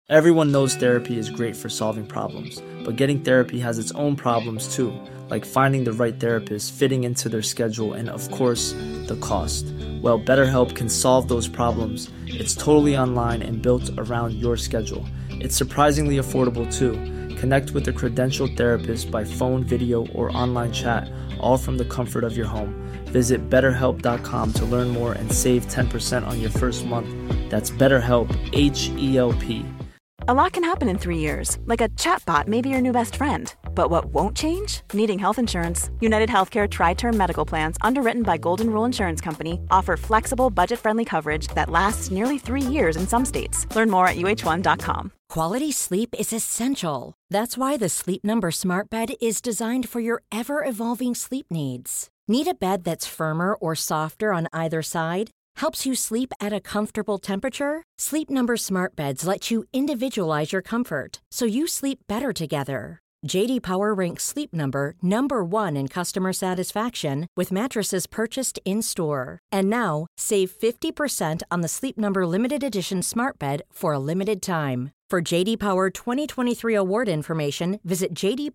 Everyone knows therapy is great for solving problems, but getting therapy has its own problems too, like finding the right therapist, fitting into their schedule, and of course, the cost. Well, BetterHelp can solve those problems. It's totally online and built around your schedule. It's surprisingly affordable too. Connect with a credentialed therapist by phone, video, or online chat, all from the comfort of your home. Visit BetterHelp.com to learn more and save 10% on your first month. That's BetterHelp, H-E-L-P. A lot can happen in 3 years, like a chatbot may be your new best friend. But what won't change? Needing health insurance. United Healthcare Tri-Term Medical Plans, underwritten by Golden Rule Insurance Company, offer flexible, budget-friendly coverage that lasts nearly 3 years in some states. Learn more at UH1.com. Quality sleep is essential. That's why the Sleep Number Smart Bed is designed for your ever-evolving sleep needs. Need a bed that's firmer or softer on either side? Helps you sleep at a comfortable temperature? Sleep Number Smart Beds let you individualize your comfort, so you sleep better together. J.D. Power ranks Sleep Number number 1 in customer satisfaction with mattresses purchased in-store. And now, save 50% on the Sleep Number Limited Edition Smart Bed for a limited time. For J.D. Power 2023 award information, visit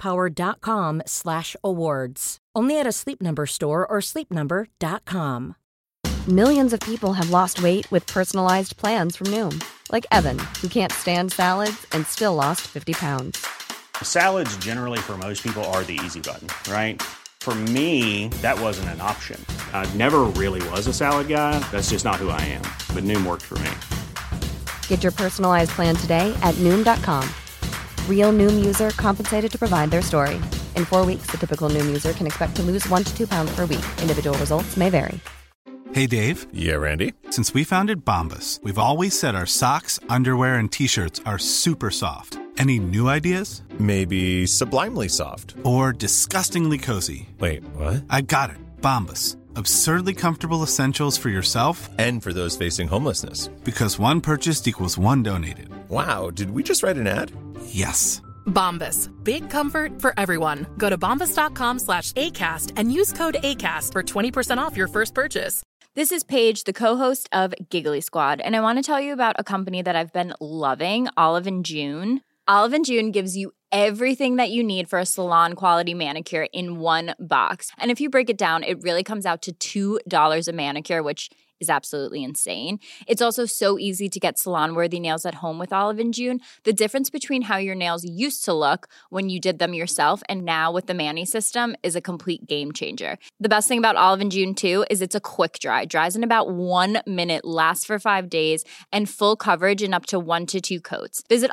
jdpower.com/awards. Only at a Sleep Number store or sleepnumber.com. Millions of people have lost weight with personalized plans from Noom. Like Evan, who can't stand salads and still lost 50 pounds. Salads generally for most people are the easy button, right? For me, that wasn't an option. I never really was a salad guy. That's just not who I am. But Noom worked for me. Get your personalized plan today at Noom.com. Real Noom user compensated to provide their story. In 4 weeks, the typical Noom user can expect to lose 1 to 2 pounds per week. Individual results may vary. Hey, Dave. Yeah, Randy. Since we founded Bombas, we've always said our socks, underwear, and T-shirts are super soft. Any new ideas? Maybe sublimely soft. Or disgustingly cozy. Wait, what? I got it. Bombas. Absurdly comfortable essentials for yourself and for those facing homelessness. Because one purchased equals one donated. Wow, did we just write an ad? Yes. Bombas. Big comfort for everyone. Go to bombas.com/ACAST and use code ACAST for 20% off your first purchase. This is Paige, the co-host of Giggly Squad, and I want to tell you about a company that I've been loving, Olive & June. Olive & June gives you everything that you need for a salon-quality manicure in one box. And if you break it down, it really comes out to $2 a manicure, which is absolutely insane. It's also so easy to get salon-worthy nails at home with Olive & June. The difference between how your nails used to look when you did them yourself and now with the Mani system is a complete game changer. The best thing about Olive & June, too, is it's a quick dry. Dries in about 1 minute, lasts for 5 days, and full coverage in up to 1 to 2 coats. Visit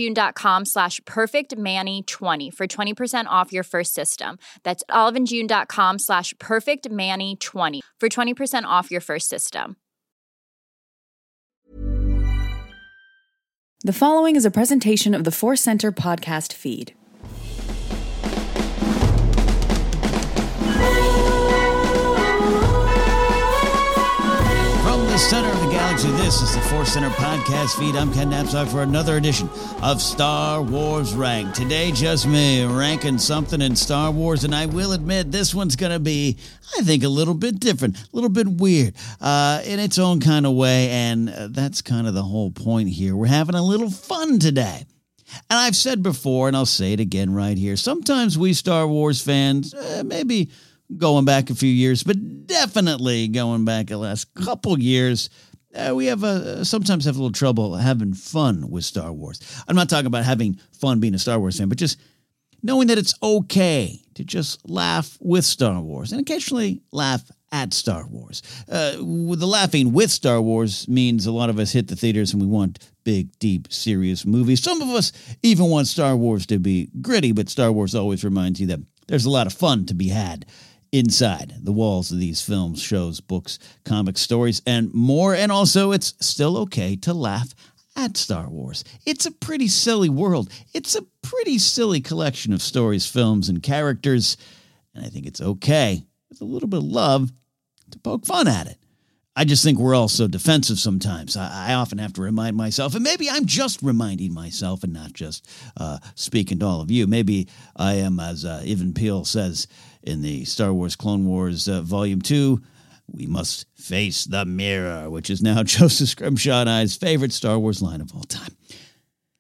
oliveandjune.com/perfectmani20 for 20% off your first system. That's oliveandjune.com/perfectmani20 for 20% off your first system. The following is a presentation of the Force Center podcast feed. From the center of the galaxy, this is the Force Center podcast feed. I'm Ken Knapsack for another edition of Star Wars Rank. Today, just me ranking something in Star Wars, and I will admit this one's going to be, I think, a little bit different, a little bit weird in its own kind of way, and that's kind of the whole point here. We're having a little fun today. And I've said before, and I'll say it again right here, sometimes we Star Wars fans, maybe going back a few years, but definitely going back the last couple years, we have sometimes have a little trouble having fun with Star Wars. I'm not talking about having fun being a Star Wars fan, but just knowing that it's okay to just laugh with Star Wars and occasionally laugh at Star Wars. The laughing with Star Wars means a lot of us hit the theaters and we want big, deep, serious movies. Some of us even want Star Wars to be gritty, but Star Wars always reminds you that there's a lot of fun to be had inside the walls of these films, shows, books, comic stories, and more. And also, it's still okay to laugh at Star Wars. It's a pretty silly world. It's a pretty silly collection of stories, films, and characters. And I think it's okay, with a little bit of love, to poke fun at it. I just think we're all so defensive sometimes. I often have to remind myself, and maybe I'm just reminding myself and not just speaking to all of you. Maybe I am, as Evan Peele says in the Star Wars Clone Wars Volume 2, we must face the mirror, which is now Joseph Scrimshaw and I's favorite Star Wars line of all time.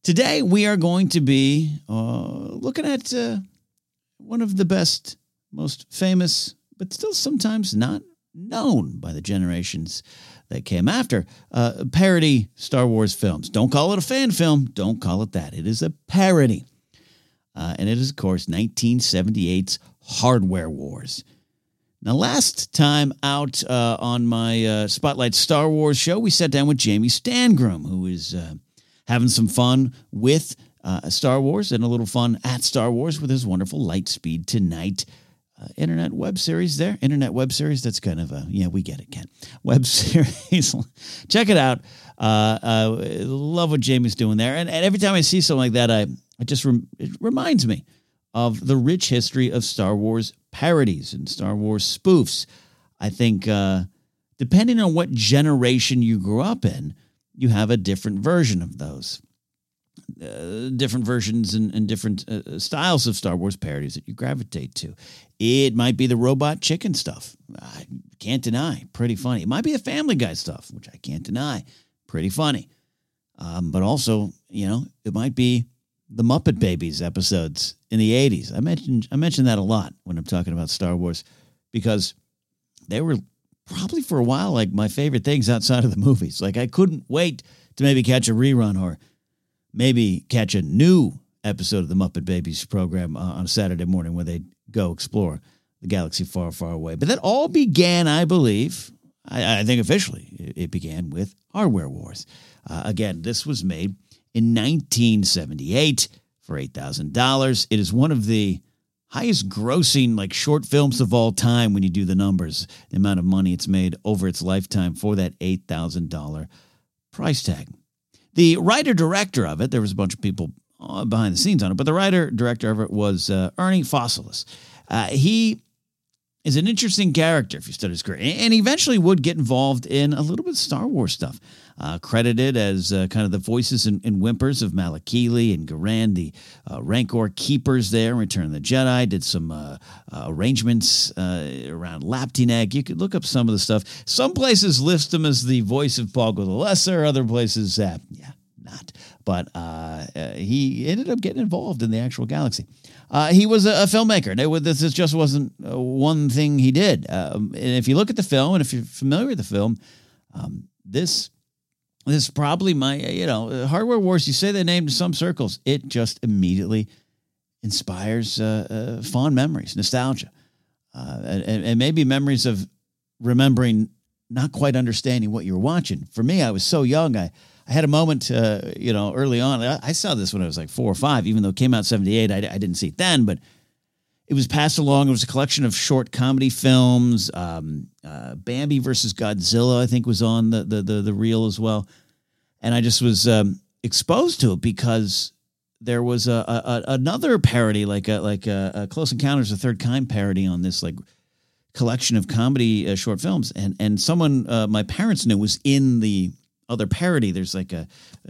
Today, we are going to be looking at one of the best, most famous, but still sometimes not known by the generations that came after, parody Star Wars films. Don't call it a fan film. Don't call it that. It is a parody. And it is, of course, 1978's Hardware Wars. Now, last time out on my Spotlight Star Wars show, we sat down with Jamie Stangram, who is having some fun with Star Wars and a little fun at Star Wars with his wonderful Lightspeed Tonight internet web series there. Internet web series, that's kind of we get it, Ken. Web series. Check it out. Love what Jamie's doing there. And every time I see something like that, it reminds me of the rich history of Star Wars parodies and Star Wars spoofs. I think depending on what generation you grew up in, you have a different version of those. Different versions and different styles of Star Wars parodies that you gravitate to. It might be the Robot Chicken stuff. I can't deny. Pretty funny. It might be the Family Guy stuff, which I can't deny. Pretty funny. But also, it might be the Muppet Babies episodes in the 80s. I mentioned that a lot when I'm talking about Star Wars because they were probably for a while like my favorite things outside of the movies. Like I couldn't wait to maybe catch a rerun or maybe catch a new episode of the Muppet Babies program on a Saturday morning where they go explore the galaxy far, far away. But that all began, I believe, I think officially, it began with Hardware Wars. Again, this was made in 1978 for $8,000. It is one of the highest grossing short films of all time when you do the numbers, the amount of money it's made over its lifetime for that $8,000 price tag. The writer-director of it, there was a bunch of people behind the scenes on it, but the writer-director of it was Ernie Fossilis. He is an interesting character if you study his career, and he eventually would get involved in a little bit of Star Wars stuff. Credited as kind of the voices and whimpers of Malakili and Garan, the Rancor keepers there in Return of the Jedi. Did some arrangements around Laptinek. You could look up some of the stuff. Some places list him as the voice of Poggle the Lesser. Other places, not. But he ended up getting involved in the actual galaxy. He was a filmmaker. This just wasn't one thing he did. And if you look at the film, and if you're familiar with the film, this is probably my, Hardware Wars, you say the name to some circles, it just immediately inspires fond memories, nostalgia, and maybe memories of remembering not quite understanding what you were watching. For me, I was so young, I had a moment, early on. I saw this when I was like 4 or 5, even though it came out in 78. I didn't see it then, but it was passed along. It was a collection of short comedy films. Bambi versus Godzilla, I think, was on the reel as well. And I just was exposed to it because there was another parody, like a Close Encounters of the Third Kind parody on this collection of comedy short films. And someone my parents knew was in the other parody. There's the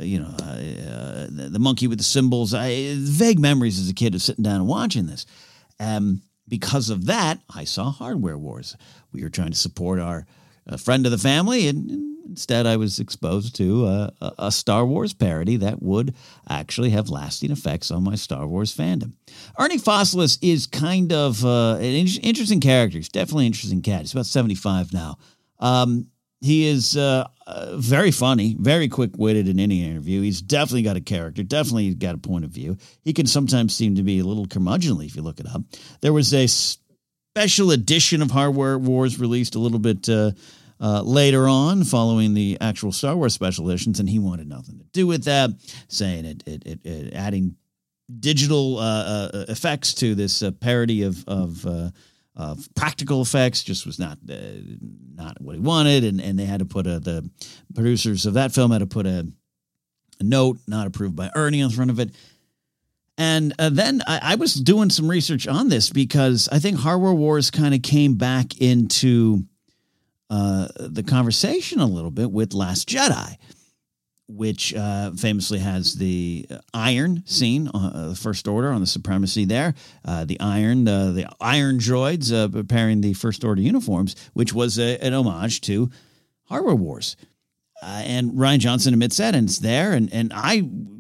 monkey with the symbols. Vague memories as a kid of sitting down and watching this. Because of that, I saw Hardware Wars. We were trying to support our friend of the family, and instead I was exposed to a Star Wars parody that would actually have lasting effects on my Star Wars fandom. Ernie Fossilis is kind of an interesting character. He's definitely an interesting cat. He's about 75 now. He is very funny, very quick-witted in any interview. He's definitely got a character, definitely got a point of view. He can sometimes seem to be a little curmudgeonly if you look it up. There was a special edition of Hardware Wars released a little bit later on, following the actual Star Wars special editions, and he wanted nothing to do with that, saying it adding digital effects to this parody of practical effects just was not what he wanted, and they had to put the producers of that film had to put a note not approved by Ernie on front of it. And then I was doing some research on this because I think Hardware Wars kind of came back into the conversation a little bit with Last Jedi, which famously has the iron scene, the First Order on the supremacy there. The iron droids preparing the First Order uniforms, which was an homage to Hardware Wars. And Rian Johnson admits that, and it's there. And I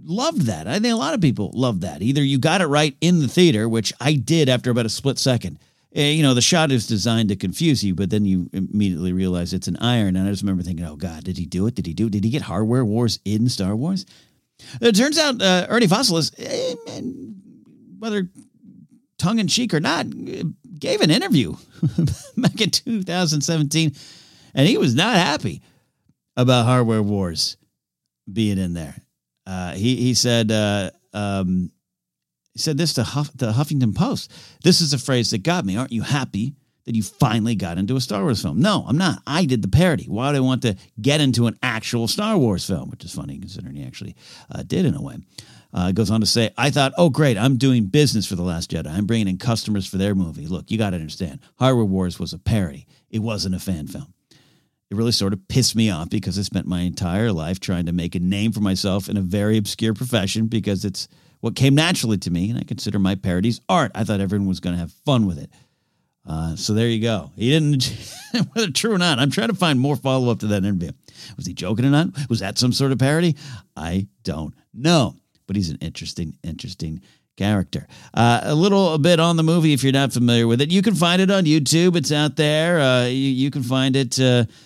loved that. I think a lot of people loved that. Either you got it right in the theater, which I did after about a split second. The shot is designed to confuse you, but then you immediately realize it's an iron. And I just remember thinking, oh, God, did he do it? Did he get Hardware Wars in Star Wars? It turns out Ernie Fossilis, whether tongue-in-cheek or not, gave an interview back in 2017, and he was not happy about Hardware Wars being in there. He said this to the Huffington Post. This is a phrase that got me. Aren't you happy that you finally got into a Star Wars film? No, I'm not. I did the parody. Why would I want to get into an actual Star Wars film? Which is funny considering he actually did in a way. It goes on to say, I thought, oh, great, I'm doing business for The Last Jedi. I'm bringing in customers for their movie. Look, you got to understand, Hardware Wars was a parody. It wasn't a fan film. It really sort of pissed me off because I spent my entire life trying to make a name for myself in a very obscure profession because it's what came naturally to me, and I consider my parodies art. I thought everyone was going to have fun with it. So there you go. He didn't, whether true or not, I'm trying to find more follow-up to that interview. Was he joking or not? Was that some sort of parody? I don't know. But he's an interesting character. A little bit on the movie if you're not familiar with it. You can find it on YouTube. It's out there. You can find it,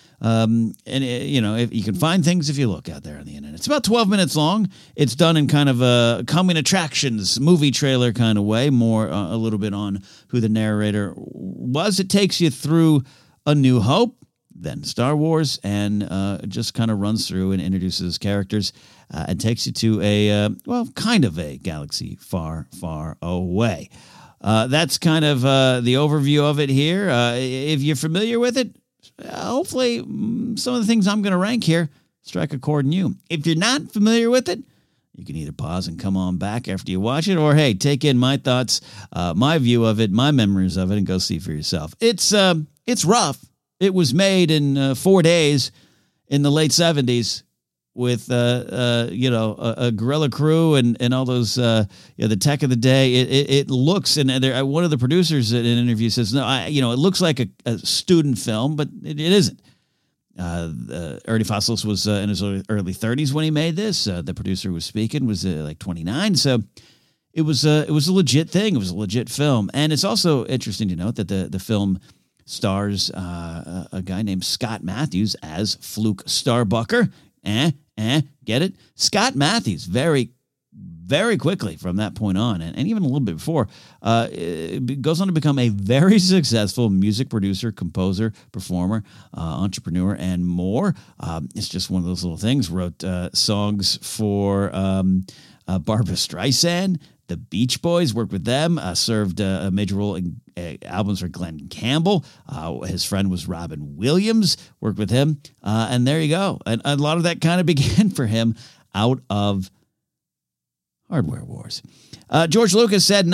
if you can find things if you look out there on the internet. It's about 12 minutes long. It's done in kind of a coming attractions movie trailer kind of way, more a little bit on who the narrator was. It takes you through A New Hope, then Star Wars, and just kind of runs through and introduces characters and takes you to kind of a galaxy far, far away. That's kind of the overview of it here. If you're familiar with it, hopefully some of the things I'm going to rank here strike a chord in you. If you're not familiar with it, you can either pause and come on back after you watch it, or, hey, take in my thoughts, my view of it, my memories of it, and go see for yourself. It's rough. It was made in 4 days in the late 70s with, a guerrilla crew and all those, the tech of the day. It looks, and one of the producers in an interview says, no, it looks like a student film, but it isn't. Ernie Fossilis was in his early 30s when he made this. The producer who was speaking was like 29. So it was a legit thing. It was a legit film. And it's also interesting to note that the film stars a guy named Scott Matthews as Fluke Starbucker. Get it? Scott Matthews, very, very quickly from that point on, and even a little bit before, goes on to become a very successful music producer, composer, performer, entrepreneur, and more. It's just one of those little things. Wrote songs for Barbra Streisand. The Beach Boys, worked with them, served a major role in albums for Glenn Campbell. His friend was Robin Williams, worked with him. And there you go. And a lot of that kind of began for him out of Hardware Wars. George Lucas said in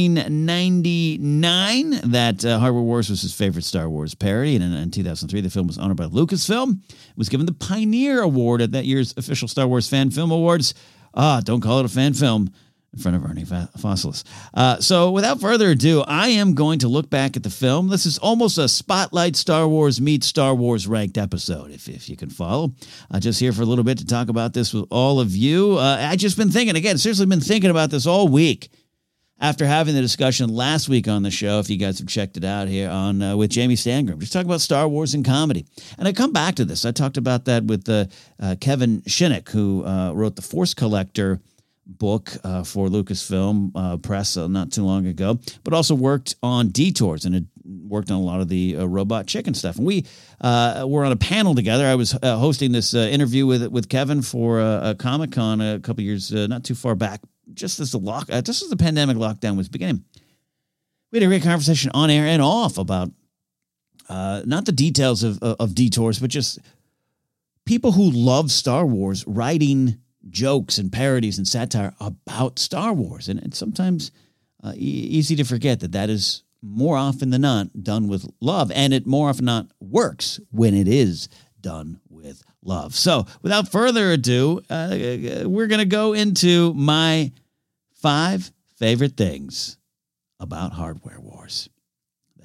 1999 that Hardware Wars was his favorite Star Wars parody. And in 2003, the film was honored by Lucasfilm. It was given the Pioneer Award at that year's official Star Wars Fan Film Awards. Don't call it a fan film. In front of Ernie Fossilis. So without further ado, I am going to look back at the film. This is almost a Spotlight Star Wars meets Star Wars ranked episode, if you can follow. Just here for a little bit to talk about this with all of you. I just been thinking, again, seriously been thinking about this all week after having the discussion last week on the show, if you guys have checked it out here on with Jamie Stangram. Just talking about Star Wars and comedy. And I come back to this. I talked about that with Kevin Shinnick, who wrote The Force Collector book for Lucasfilm Press not too long ago, but also worked on Detours and had worked on a lot of the Robot Chicken stuff. And we were on a panel together. I was hosting this interview with Kevin for a Comic-Con a couple years not too far back, just as the pandemic lockdown was beginning. We had a great conversation on air and off about not the details of Detours, but just people who love Star Wars writing jokes and parodies and satire about Star Wars. And it's sometimes easy to forget that is more often than not done with love, and it more often than not works when it is done with love. So without further ado, we're going to go into my 5 favorite things about Hardware Wars.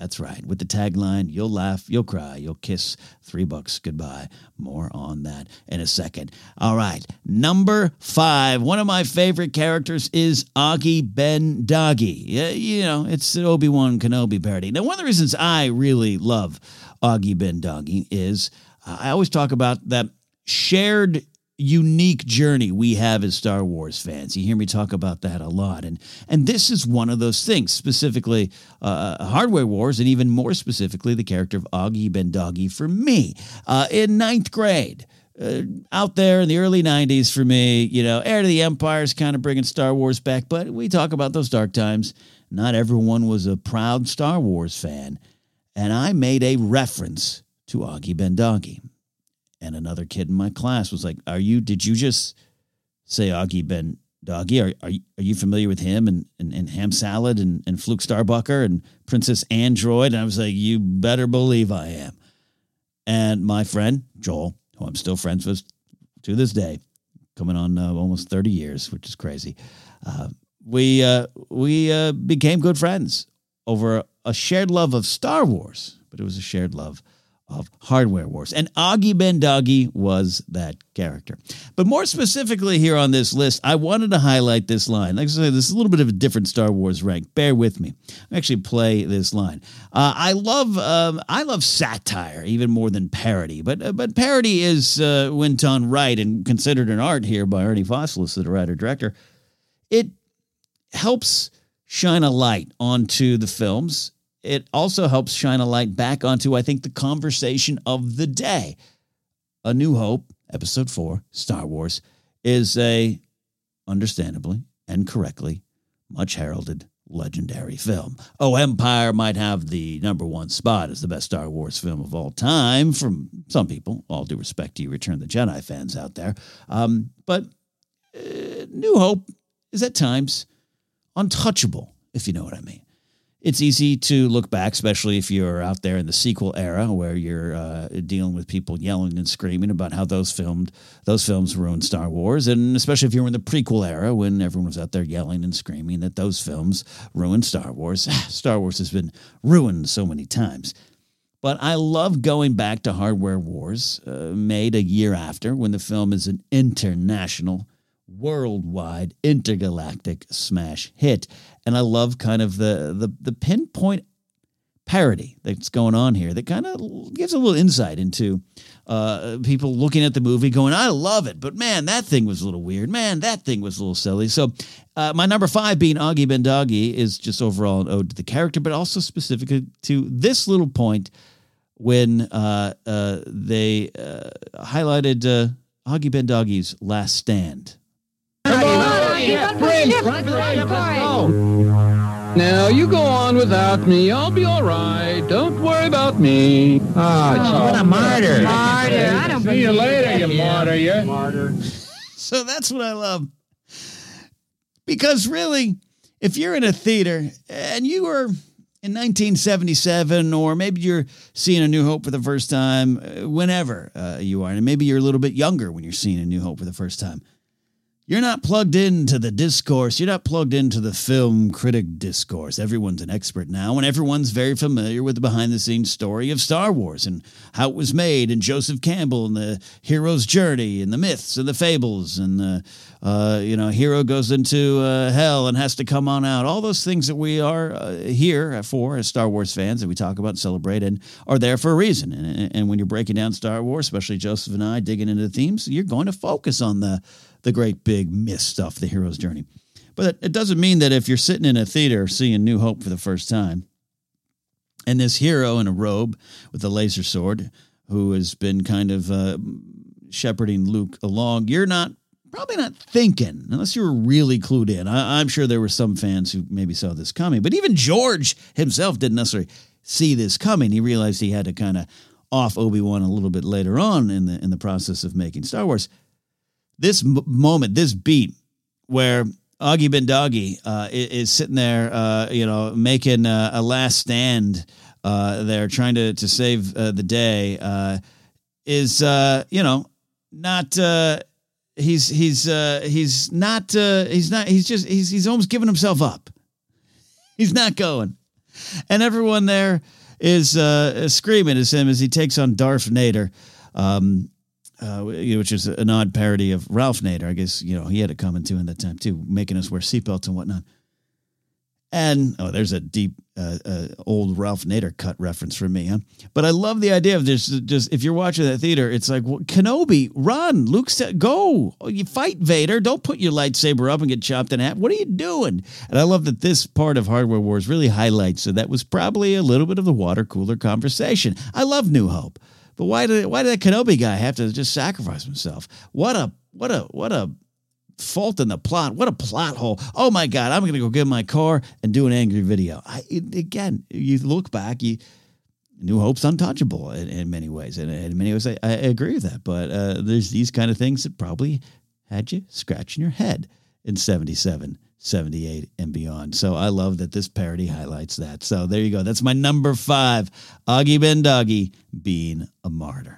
That's right. With the tagline, you'll laugh, you'll cry, you'll kiss, $3 goodbye. More on that in a second. All right. Number 5. One of my favorite characters is Augie Ben-Doggy. You know, it's an Obi-Wan Kenobi parody. Now, one of the reasons I really love Augie Ben-Doggy is I always talk about that shared unique journey we have as Star Wars fans. You hear me talk about that a lot. And this is one of those things, specifically Hardware Wars, and even more specifically the character of Augie Ben-Doggy for me. In 9th grade, out there in the early 90s for me, you know, Heir to the Empire is kind of bringing Star Wars back, but we talk about those dark times. Not everyone was a proud Star Wars fan. And I made a reference to Augie Ben-Doggy. And another kid in my class was like, did you just say Augie Ben-Doggy? Are you familiar with him and Ham Salad and Fluke Starbucker and Princess Android? And I was like, you better believe I am. And my friend, Joel, who I'm still friends with to this day, coming on almost 30 years, which is crazy. We became good friends over a shared love of Star Wars, but it was a shared love of Hardware Wars. And Augie Ben-Doggy was that character. But more specifically here on this list, I wanted to highlight this line. Like I said, this is a little bit of a different Star Wars rank. Bear with me. I actually play this line. I love satire even more than parody. But parody is, when done right and considered an art here by Ernie Fosselis, the writer-director, it helps shine a light onto the films. It also helps shine a light back onto, I think, the conversation of the day. A New Hope, Episode 4, Star Wars, is a, understandably and correctly, much heralded, legendary film. Empire might have the number 1 spot as the best Star Wars film of all time from some people. All due respect to you Return of the Jedi fans out there. But New Hope is at times untouchable, if you know what I mean. It's easy to look back, especially if you're out there in the sequel era where you're dealing with people yelling and screaming about how those films ruined Star Wars, and especially if you're in the prequel era when everyone was out there yelling and screaming that those films ruined Star Wars. Star Wars has been ruined so many times. But I love going back to Hardware Wars, made a year after, when the film is an international, worldwide, intergalactic smash hit. And I love kind of the pinpoint parody that's going on here that kind of gives a little insight into people looking at the movie going, I love it, but man, that thing was a little weird. Man, that thing was a little silly. So my number 5 being Augie Ben-Doggy is just overall an ode to the character, but also specifically to this little point when they highlighted Augie Ben-Doggy's last stand. Now, you go on without me. I'll be all right. Don't worry about me. What a martyr. I don't see you later, you martyr. You martyr. So that's what I love. Because really, if you're in a theater and you were in 1977, or maybe you're seeing A New Hope for the first time, whenever you are, and maybe you're a little bit younger when you're seeing A New Hope for the first time, you're not plugged into the discourse. You're not plugged into the film critic discourse. Everyone's an expert now, and everyone's very familiar with the behind-the-scenes story of Star Wars and how it was made, and Joseph Campbell and the hero's journey and the myths and the fables and the, hero goes into hell and has to come on out. All those things that we are here for as Star Wars fans that we talk about and celebrate and are there for a reason. And when you're breaking down Star Wars, especially Joseph and I digging into the themes, you're going to focus on the great big myth stuff, the hero's journey. But it doesn't mean that if you're sitting in a theater seeing New Hope for the first time, and this hero in a robe with a laser sword who has been kind of shepherding Luke along, you're probably not thinking, unless you were really clued in. I'm sure there were some fans who maybe saw this coming, but even George himself didn't necessarily see this coming. He realized he had to kind of off Obi-Wan a little bit later on in the process of making Star Wars. This moment, this beat, where Augie Ben-Doggy is sitting there, making a last stand there, trying to save the day, is he's almost giving himself up. He's not going. And everyone there is screaming as him as he takes on Darth Nader, which is an odd parody of Ralph Nader. I guess, he had it coming too in that time too, making us wear seatbelts and whatnot. And, there's a deep, old Ralph Nader cut reference from me, huh? But I love the idea of this, just, if you're watching that theater, it's like, well, Kenobi, run, Luke said, go, you fight Vader, don't put your lightsaber up and get chopped in half, what are you doing? And I love that this part of Hardware Wars really highlights that was probably a little bit of the water cooler conversation. I love New Hope, but why did that Kenobi guy have to just sacrifice himself? What a fault in the plot. What a plot hole. Oh my God, I'm going to go get my car and do an angry video. Again, you look back, New Hope's untouchable in many ways. And in many ways, I agree with that. But there's these kind of things that probably had you scratching your head in 77, 78, and beyond. So I love that this parody highlights that. So there you go. That's my number 5, Augie Ben Doggy being a martyr.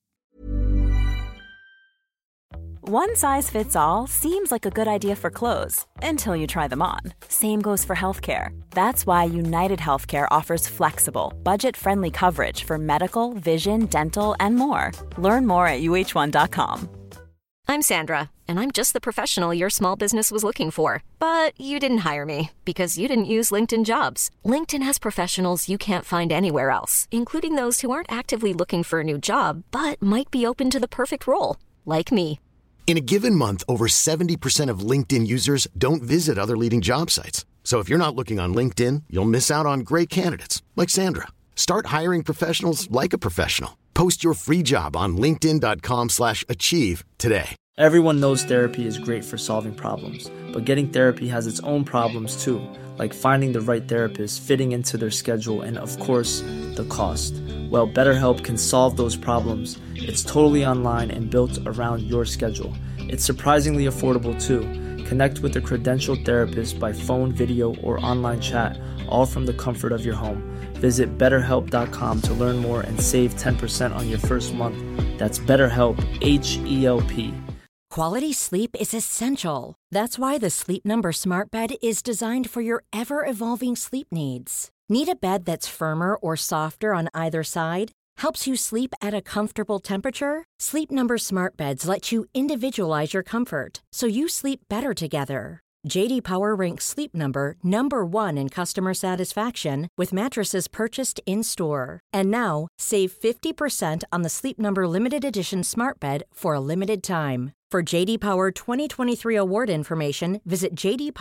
One size fits all seems like a good idea for clothes until you try them on. Same goes for healthcare. That's why United Healthcare offers flexible, budget-friendly coverage for medical, vision, dental, and more. Learn more at uh1.com. I'm Sandra, and I'm just the professional your small business was looking for. But you didn't hire me because you didn't use LinkedIn Jobs. LinkedIn has professionals you can't find anywhere else, including those who aren't actively looking for a new job, but might be open to the perfect role, like me. In a given month, over 70% of LinkedIn users don't visit other leading job sites. So if you're not looking on LinkedIn, you'll miss out on great candidates like Sandra. Start hiring professionals like a professional. Post your free job on linkedin.com/achieve today. Everyone knows therapy is great for solving problems, but getting therapy has its own problems too, like finding the right therapist, fitting into their schedule, and of course, the cost. Well, BetterHelp can solve those problems. It's totally online and built around your schedule. It's surprisingly affordable too. Connect with a credentialed therapist by phone, video, or online chat, all from the comfort of your home. Visit BetterHelp.com to learn more and save 10% on your first month. That's BetterHelp, H-E-L-P. Quality sleep is essential. That's why the Sleep Number Smart Bed is designed for your ever-evolving sleep needs. Need a bed that's firmer or softer on either side? Helps you sleep at a comfortable temperature? Sleep Number Smart Beds let you individualize your comfort, so you sleep better together. J.D. Power ranks Sleep Number number 1 in customer satisfaction with mattresses purchased in-store. And now, save 50% on the Sleep Number Limited Edition Smart Bed for a limited time. For J.D. Power 2023 award information, visit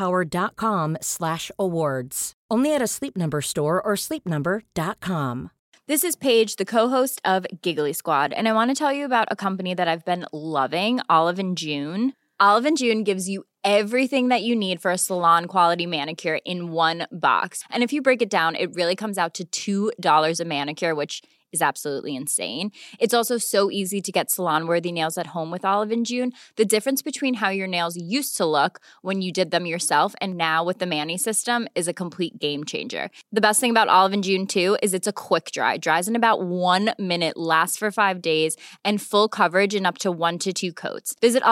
jdpower.com/awards. Only at a Sleep Number store or sleepnumber.com. This is Paige, the co-host of Giggly Squad, and I want to tell you about a company that I've been loving, Olive & June. Olive & June gives you everything that you need for a salon-quality manicure in one box. And if you break it down, it really comes out to $2 a manicure, which is absolutely insane. It's also so easy to get salon-worthy nails at home with Olive & June. The difference between how your nails used to look when you did them yourself and now with the Mani system is a complete game changer. The best thing about Olive & June, too, is it's a quick dry. Dries in about 1 minute, lasts for 5 days, and full coverage in up to 1 to 2 coats. Visit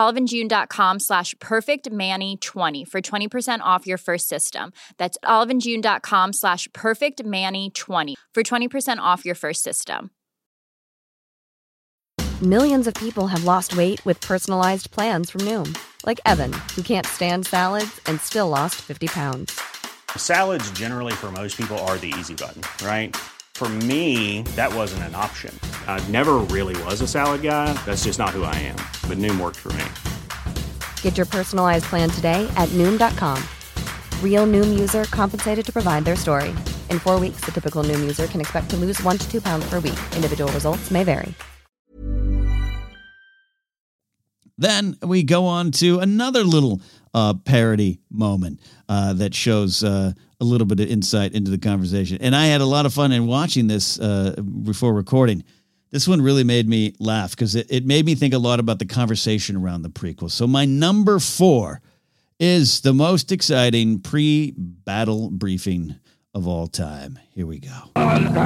oliveandjune.com/perfectmani20 for 20% off your first system. That's oliveandjune.com/perfectmani20 for 20% off your first system. Millions of people have lost weight with personalized plans from Noom. Like Evan, who can't stand salads and still lost 50 pounds. Salads generally for most people are the easy button, right? For me, that wasn't an option. I never really was a salad guy. That's just not who I am. But Noom worked for me. Get your personalized plan today at Noom.com. Real Noom user compensated to provide their story. In 4 weeks, the typical Noom user can expect to lose 1 to 2 pounds per week. Individual results may vary. Then we go on to another little parody moment that shows a little bit of insight into the conversation. And I had a lot of fun in watching this before recording. This one really made me laugh because it made me think a lot about the conversation around the prequel. So my number 4 is the most exciting pre-battle briefing of all time. Here we go.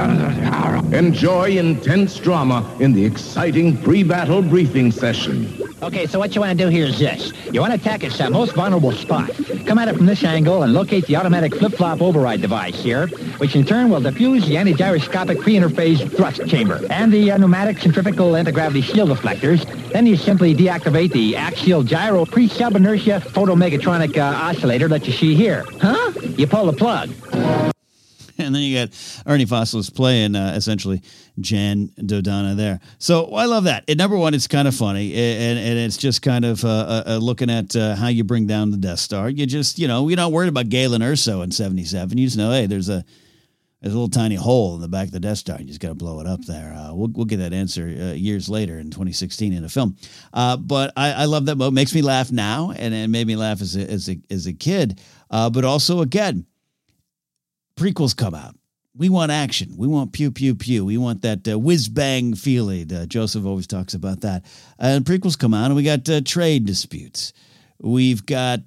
Enjoy intense drama in the exciting pre-battle briefing session. Okay, so what you want to do here is this. You want to attack its most vulnerable spot. Come at it from this angle and locate the automatic flip-flop override device here, which in turn will defuse the anti-gyroscopic pre-interface thrust chamber and the pneumatic centrifugal anti-gravity shield deflectors. Then you simply deactivate the axial gyro pre-sub-inertia photomegatronic oscillator that you see here. Huh? You pull the plug. And then you got Ernie Fossils playing essentially Jan Dodonna there. So I love that. Number one, it's kind of funny, and it's just kind of looking at how you bring down the Death Star. You just, you're not worried about Galen Erso in 77. You just know, hey, there's a little tiny hole in the back of the Death Star. You just got to blow it up there. We'll get that answer years later in 2016 in a film. But I love that moment. Makes me laugh now, and it made me laugh as a kid. But also, again, prequels come out. We want action. We want pew, pew, pew. We want that whiz-bang feeling. Joseph always talks about that. And prequels come out, and we got trade disputes. We've got,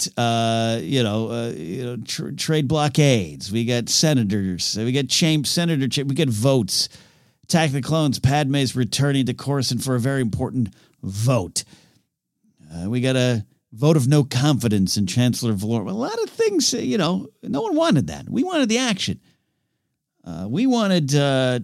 trade blockades. We got senators. We got senator. We got votes. Attack the Clones. Padme's returning to Coruscant for a very important vote. We got a vote of no confidence in Chancellor Valorum. A lot of things, no one wanted that. We wanted the action. We wanted to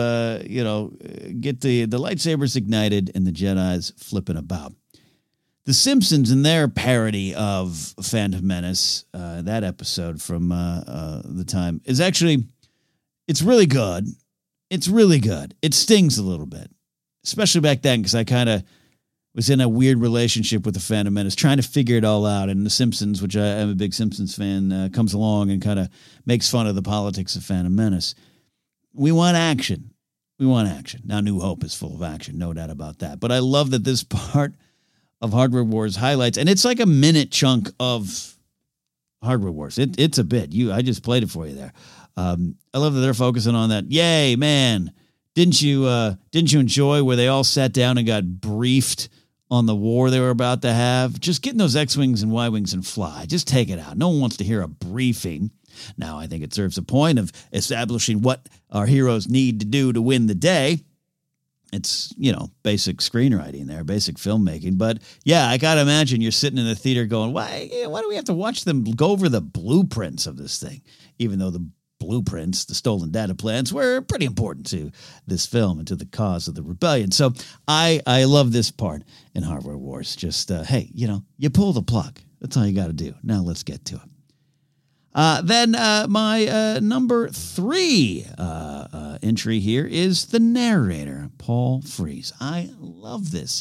get the lightsabers ignited and the Jedis flipping about. The Simpsons, in their parody of Phantom Menace, that episode from the time, is actually, it's really good. It's really good. It stings a little bit, especially back then, because I kind of was in a weird relationship with the Phantom Menace, trying to figure it all out. And The Simpsons, which I am a big Simpsons fan, comes along and kind of makes fun of the politics of Phantom Menace. We want action. We want action. Now, New Hope is full of action, no doubt about that. But I love that this part of Hardware Wars highlights, and it's like a minute chunk of Hardware Wars. It's a bit. I just played it for you there. I love that they're focusing on that. Yay, man. Didn't you enjoy where they all sat down and got briefed on the war they were about to have? Just getting those X-Wings and Y-Wings and fly. Just take it out. No one wants to hear a briefing. Now, I think it serves a point of establishing what our heroes need to do to win the day. It's, basic screenwriting there, basic filmmaking. But, yeah, I got to imagine you're sitting in the theater going, why do we have to watch them go over the blueprints of this thing? Even though the blueprints, the stolen data plans, were pretty important to this film and to the cause of the rebellion. So I love this part in Hardware Wars. Just, hey, you pull the plug. That's all you got to do. Now let's get to it. Then my number 3 entry here is the narrator, Paul Frees. I love this.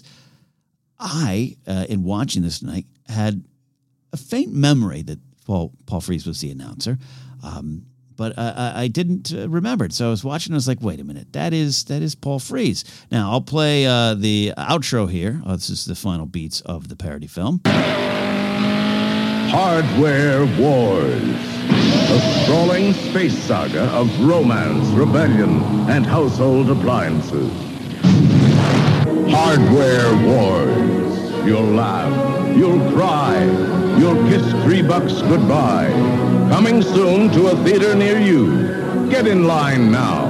In watching this tonight, had a faint memory that Paul Frees was the announcer. But I didn't remember it. So I was watching and I was like, wait a minute, that is Paul Frees. Now, I'll play the outro here. This is the final beats of the parody film. Hardware Wars, a sprawling space saga of romance, rebellion, and household appliances. Hardware Wars. You'll laugh, you'll cry, you'll kiss $3 goodbye. Coming soon to a theater near you. Get in line now.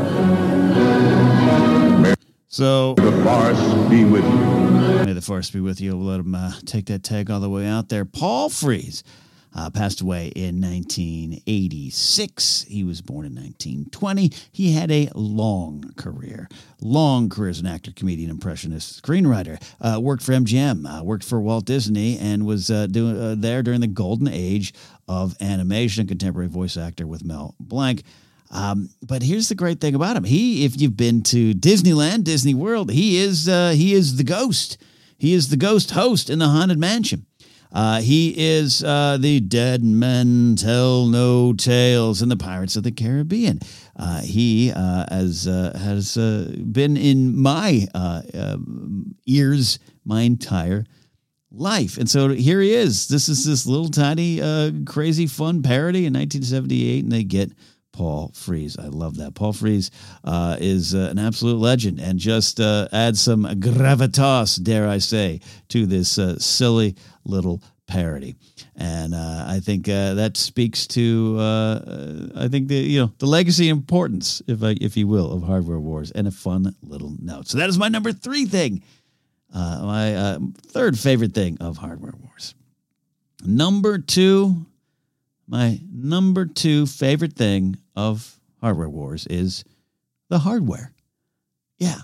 So, the Force be with you. May the Force be with you. We'll let him take that tag all the way out there. Paul Frees passed away in 1986. He was born in 1920. He had a long career as an actor, comedian, impressionist, screenwriter. Worked for MGM, worked for Walt Disney, and was doing there during the golden age of animation, contemporary voice actor with Mel Blanc. But here's the great thing about him. If you've been to Disneyland, Disney World, he is the ghost. He is the ghost host in the Haunted Mansion. He is the Dead Men Tell No Tales in the Pirates of the Caribbean. He has been in my ears my entire life. And so here he is. This is this little tiny crazy fun parody in 1978, and they get Paul Frees. I love that. Paul Frees is an absolute legend and just adds some gravitas, dare I say, to this silly little parody. And I think that speaks to the legacy importance, if you will, of Hardware Wars, and a fun little note. So that is my number 3 thing My third favorite thing of Hardware Wars. Number two, my number two favorite thing of Hardware Wars is the hardware. Yeah.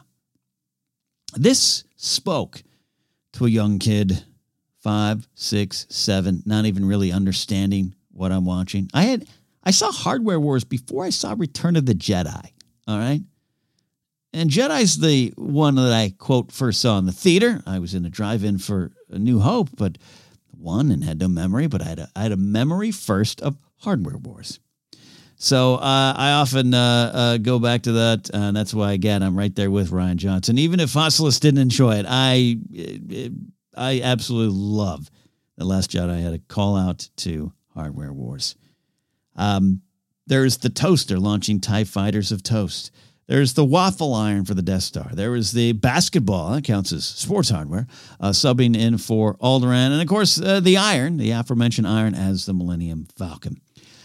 This spoke to a young kid, 5, 6, 7, not even really understanding what I'm watching. I saw Hardware Wars before I saw Return of the Jedi. All right. And Jedi's the one that I, quote, first saw in the theater. I was in a drive-in for A New Hope, but one and had no memory, but I had a memory first of Hardware Wars. So I often go back to that, and that's why, again, I'm right there with Rian Johnson. Even if Fossilis didn't enjoy it, I absolutely love The Last Jedi. I had a call out to Hardware Wars. There's the toaster launching TIE fighters of toast. There's the waffle iron for the Death Star. There was the basketball, that counts as sports hardware, subbing in for Alderaan. And, of course, the iron, the aforementioned iron as the Millennium Falcon.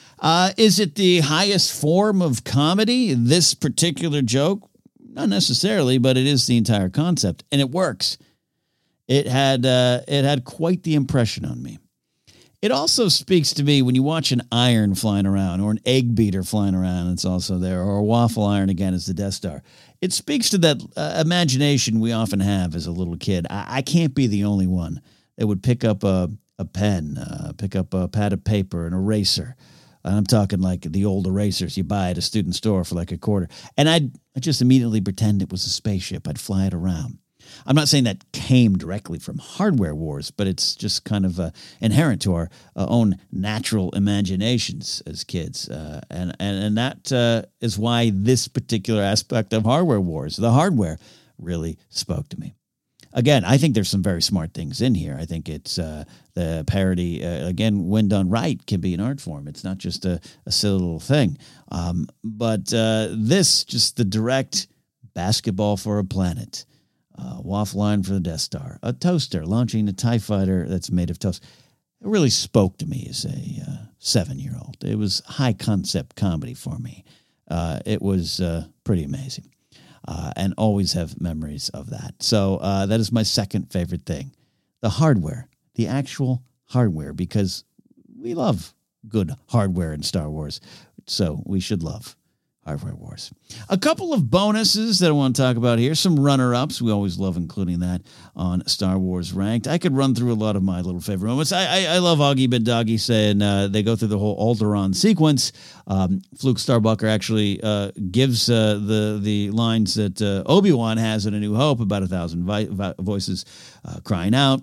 Is it the highest form of comedy, this particular joke? Not necessarily, but it is the entire concept, and it works. It had quite the impression on me. It also speaks to me when you watch an iron flying around or an egg beater flying around, it's also there, or a waffle iron again as the Death Star. It speaks to that imagination we often have as a little kid. I can't be the only one that would pick up a pen, pick up a pad of paper, an eraser. I'm talking like the old erasers you buy at a student store for like $0.25. And I'd just immediately pretend it was a spaceship. I'd fly it around. I'm not saying that came directly from Hardware Wars, but it's just kind of inherent to our own natural imaginations as kids. And that is why this particular aspect of Hardware Wars, the hardware, really spoke to me. Again, I think there's some very smart things in here. I think it's the parody, again, when done right, can be an art form. It's not just a silly little thing. But this, just the direct basketball for a planet, waffle line for the Death Star, a toaster launching a TIE fighter that's made of toast. It really spoke to me as a 7-year-old. It was high concept comedy for me. It was pretty amazing. And always have memories of that. So that is my second favorite thing. The hardware, the actual hardware, because we love good hardware in Star Wars. So we should love Hardware Wars. A couple of bonuses that I want to talk about here. Some runner-ups. We always love including that on Star Wars Ranked. I could run through a lot of my little favorite moments. I love Augie Ben Doggy saying they go through the whole Alderaan sequence. Fluke Starbucker actually gives the lines that Obi-Wan has in A New Hope, about 1,000 voices crying out.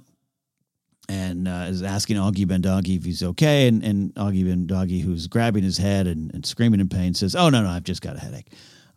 And is asking Augie Ben Doggy if he's okay. And Augie Ben Doggy, who's grabbing his head and screaming in pain, says, "Oh, no, I've just got a headache."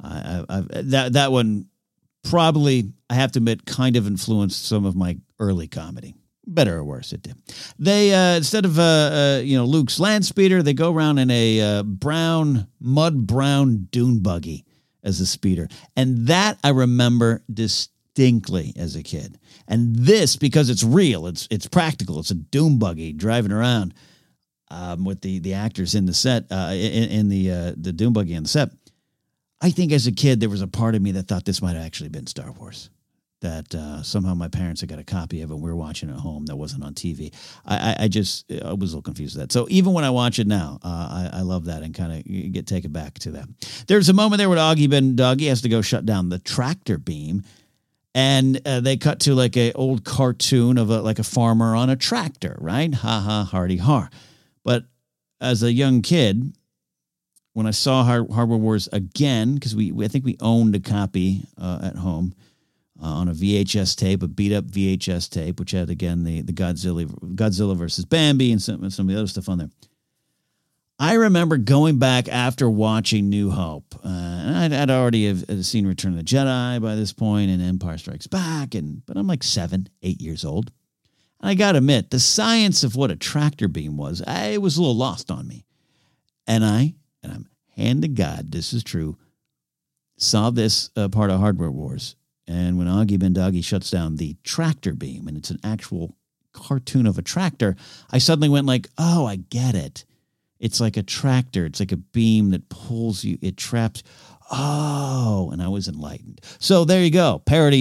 That one probably, I have to admit, kind of influenced some of my early comedy. Better or worse, it did. They, instead of Luke's land speeder, they go around in a mud brown dune buggy as a speeder. And that I remember distinctly as a kid. And this, because it's real, it's practical. It's a dune buggy driving around with the actors in the set, in the dune buggy on the set. I think as a kid, there was a part of me that thought this might have actually been Star Wars. That somehow my parents had got a copy of it. We were watching it at home. That wasn't on TV. I was a little confused with that. So even when I watch it now, I love that and kind of get taken back to that. There's a moment there where Augie Ben Doggy has to go shut down the tractor beam. And they cut to like a old cartoon of a farmer on a tractor, right? Ha ha, hardy har. But as a young kid, when I saw Hardware Wars again, because I think we owned a copy at home on a VHS tape, a beat up VHS tape, which had again the Godzilla versus Bambi and some of the other stuff on there. I remember going back after watching New Hope. And I'd already have seen Return of the Jedi by this point and Empire Strikes Back, but I'm like 7, 8 years old. And I got to admit, the science of what a tractor beam was, it was a little lost on me. And I'm hand to God, this is true, saw this part of Hardware Wars. And when Augie Ben Doggy shuts down the tractor beam, and it's an actual cartoon of a tractor, I suddenly went like, oh, I get it. It's like a tractor. It's like a beam that pulls you. It traps. Oh, and I was enlightened. So there you go. Parody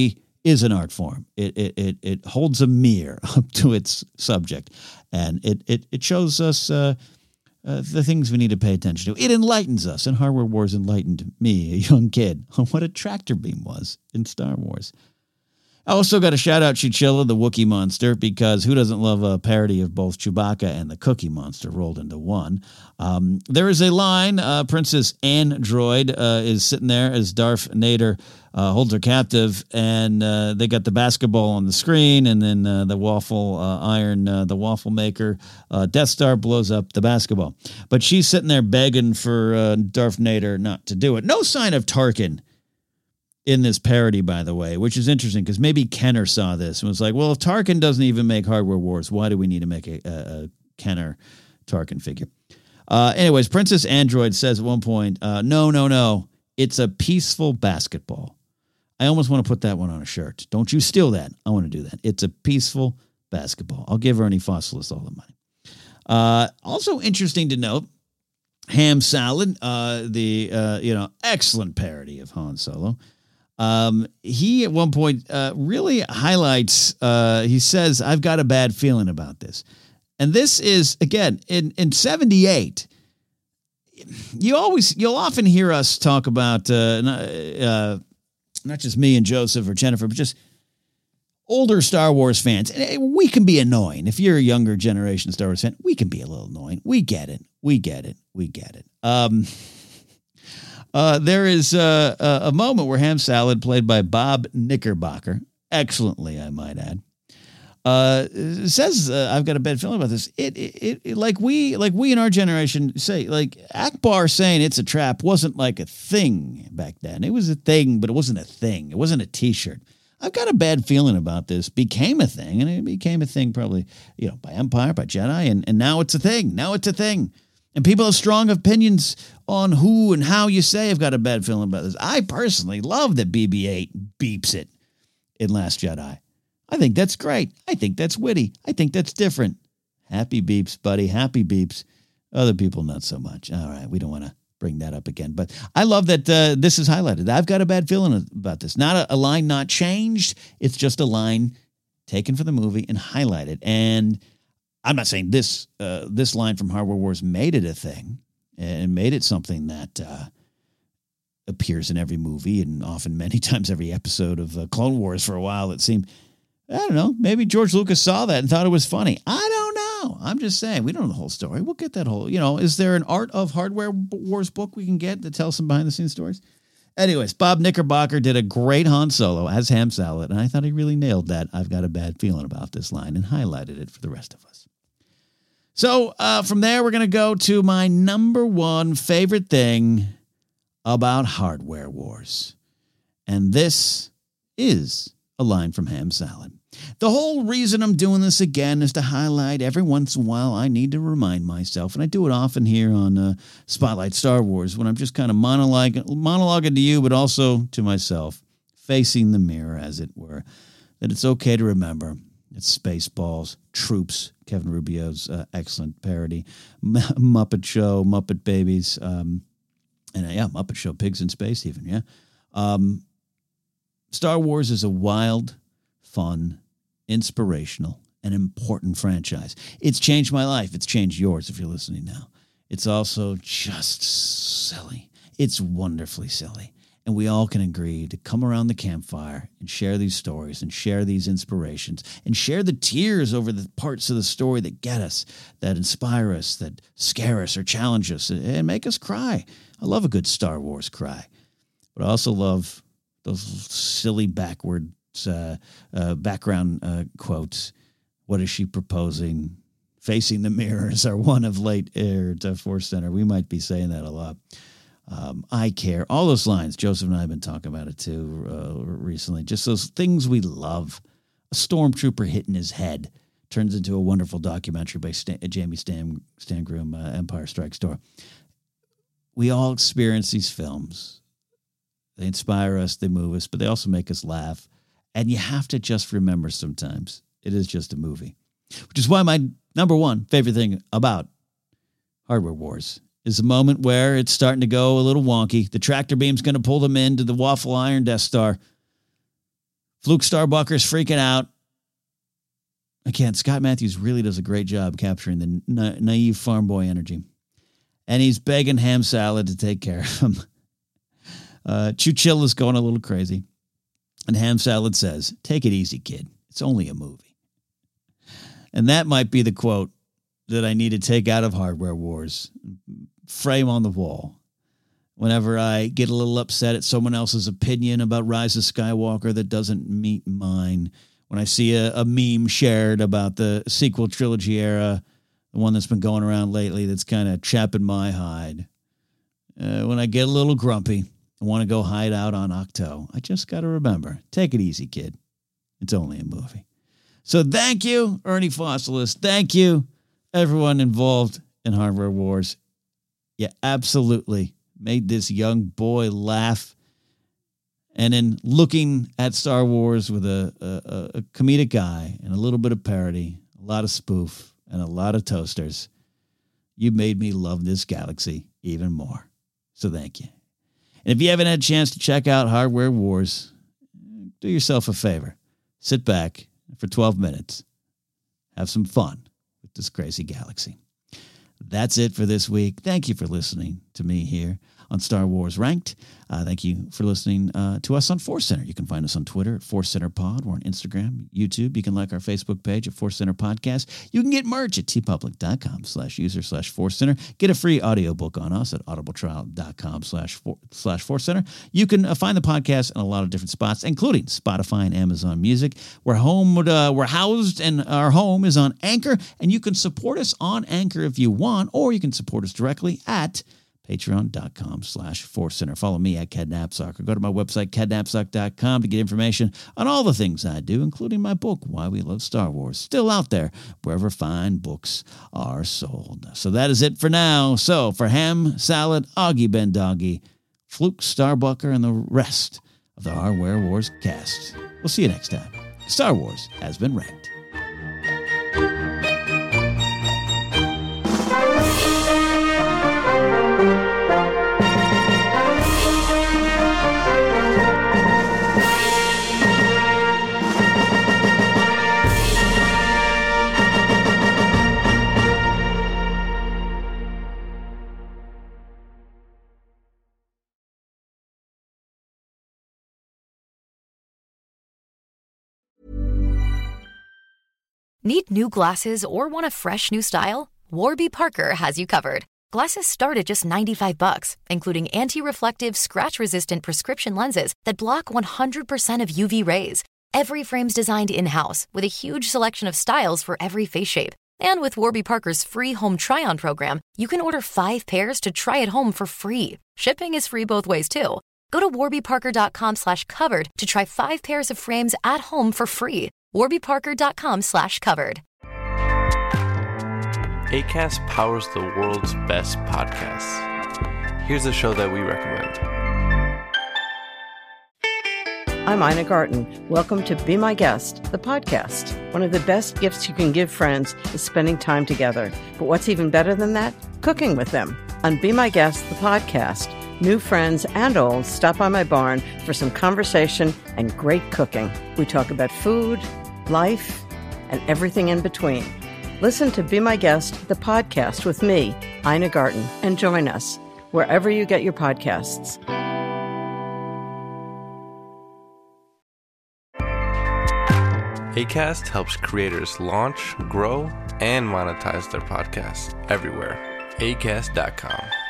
is an art form. It holds a mirror up to its subject, and it shows us the things we need to pay attention to. It enlightens us, and Hardware Wars enlightened me, a young kid, on what a tractor beam was in Star Wars. I also got to shout out Chichilla, the Wookiee monster, because who doesn't love a parody of both Chewbacca and the Cookie Monster rolled into one? There is a line, Princess Android is sitting there as Darth Nader holds her captive, and they got the basketball on the screen, and then the waffle iron, the waffle maker, Death Star blows up the basketball. But she's sitting there begging for Darth Nader not to do it. No sign of Tarkin in this parody, by the way, which is interesting because maybe Kenner saw this and was like, well, if Tarkin doesn't even make Hardware Wars, why do we need to make a Kenner Tarkin figure? Anyways, Princess Android says at one point, no, it's a peaceful basketball. I almost want to put that one on a shirt. Don't you steal that. I want to do that. It's a peaceful basketball. I'll give Ernie Fossilis all the money. Also interesting to note, Ham Salad, the excellent parody of Han Solo. He at one point really highlights, he says, I've got a bad feeling about this. And this is, again, in 78, you'll often hear us talk about, not just me and Joseph or Jennifer, but just older Star Wars fans. And we can be annoying. If you're a younger generation Star Wars fan, we can be a little annoying. We get it. There is a moment where Ham Salad, played by Bob Knickerbocker, excellently, I might add, says, I've got a bad feeling about this. It like we in our generation say, like Akbar saying it's a trap wasn't like a thing back then. It was a thing, but it wasn't a thing. It wasn't a t-shirt. I've got a bad feeling about this became a thing, and it became a thing probably, by Empire, by Jedi, and now it's a thing. Now it's a thing. And people have strong opinions on who and how you say I've got a bad feeling about this. I personally love that BB-8 beeps it in Last Jedi. I think that's great. I think that's witty. I think that's different. Happy beeps, buddy. Happy beeps. Other people, not so much. All right, we don't want to bring that up again. But I love that this is highlighted. I've got a bad feeling about this. Not a line not changed. It's just a line taken for the movie and highlighted. And I'm not saying this line from Hardware Wars made it a thing and made it something that appears in every movie and often many times every episode of Clone Wars for a while. It seemed, I don't know, maybe George Lucas saw that and thought it was funny. I don't know. I'm just saying, we don't know the whole story. We'll get that whole, is there an Art of Hardware Wars book we can get that tells some behind-the-scenes stories? Anyways, Bob Knickerbocker did a great Han Solo as Ham Salad, and I thought he really nailed that. I've got a bad feeling about this line and highlighted it for the rest of us. So from there, we're going to go to my number one favorite thing about Hardware Wars. And this is a line from Ham Salad. The whole reason I'm doing this again is to highlight every once in a while I need to remind myself, and I do it often here on Spotlight Star Wars when I'm just kind of monologuing to you, but also to myself, facing the mirror, as it were, that it's okay to remember it's Spaceballs, Troops, Kevin Rubio's excellent parody, Muppet Show, Muppet Babies, and Muppet Show, Pigs in Space even, yeah. Star Wars is a wild, fun, inspirational, and important franchise. It's changed my life. It's changed yours if you're listening now. It's also just silly. It's wonderfully silly. And we all can agree to come around the campfire and share these stories and share these inspirations and share the tears over the parts of the story that get us, that inspire us, that scare us or challenge us and make us cry. I love a good Star Wars cry. But I also love those silly background quotes. What is she proposing? Facing the mirrors are one of late aired Force Center. We might be saying that a lot. I care. All those lines. Joseph and I have been talking about it too recently. Just those things we love. A stormtrooper hitting his head turns into a wonderful documentary by Jamie Stangroom, Empire Strikes Door. We all experience these films. They inspire us, they move us, but they also make us laugh. And you have to just remember sometimes it is just a movie. Which is why my number one favorite thing about Hardware Wars is the moment where it's starting to go a little wonky. The tractor beam's going to pull them into the waffle iron Death Star. Fluke Starbucker's freaking out. Again, Scott Matthews really does a great job capturing the naive farm boy energy. And he's begging Ham Salad to take care of him. Chuchill is going a little crazy. And Ham Salad says, "Take it easy, kid. It's only a movie." And that might be the quote that I need to take out of Hardware Wars. Frame on the wall. Whenever I get a little upset at someone else's opinion about Rise of Skywalker that doesn't meet mine. When I see a meme shared about the sequel trilogy era, the one that's been going around lately that's kind of chapping my hide. When I get a little grumpy, I want to go hide out on Octo. I just got to remember, take it easy, kid. It's only a movie. So thank you, Ernie Fossilist. Thank you, everyone involved in Hardware Wars. You absolutely made this young boy laugh. And in looking at Star Wars with a comedic eye and a little bit of parody, a lot of spoof, and a lot of toasters, you made me love this galaxy even more. So thank you. And if you haven't had a chance to check out Hardware Wars, do yourself a favor. Sit back for 12 minutes. Have some fun with this crazy galaxy. That's it for this week. Thank you for listening to me here on Star Wars Ranked. Thank you for listening to us on Force Center. You can find us on Twitter at Force Center Pod. We're on Instagram, YouTube. You can like our Facebook page at Force Center Podcast. You can get merch at tpublic.com/user/Force Center. Get a free audiobook on us at audibletrial.com/Force Center. You can find the podcast in a lot of different spots, including Spotify and Amazon Music. We're housed, and our home is on Anchor, and you can support us on Anchor if you want, or you can support us directly at patreon.com/Force Center. Follow me at Cadnapsock, or go to my website, cadnapsock.com, to get information on all the things I do, including my book, Why We Love Star Wars, still out there wherever fine books are sold. So that is it for now. So for Ham Salad, Augie Ben Doggy, Fluke Starbucker, and the rest of the Hardware Wars cast, we'll see you next time. Star Wars has been ranked. Need new glasses or want a fresh new style? Warby Parker has you covered. Glasses start at just $95, including anti-reflective, scratch-resistant prescription lenses that block 100% of UV rays. Every frame's designed in-house with a huge selection of styles for every face shape. And with Warby Parker's free home try-on program, you can order 5 pairs to try at home for free. Shipping is free both ways, too. Go to warbyparker.com/covered to try 5 pairs of frames at home for free. warbyparker.com/covered. Acast powers the world's best podcasts. Here's a show that we recommend. I'm Ina Garten. Welcome to Be My Guest, the podcast. One of the best gifts you can give friends is spending time together. But what's even better than that? Cooking with them. On Be My Guest, the podcast, new friends and old stop by my barn for some conversation and great cooking. We talk about food, life, and everything in between. Listen to Be My Guest, the podcast with me, Ina Garten, and join us wherever you get your podcasts. Acast helps creators launch, grow, and monetize their podcasts everywhere. Acast.com.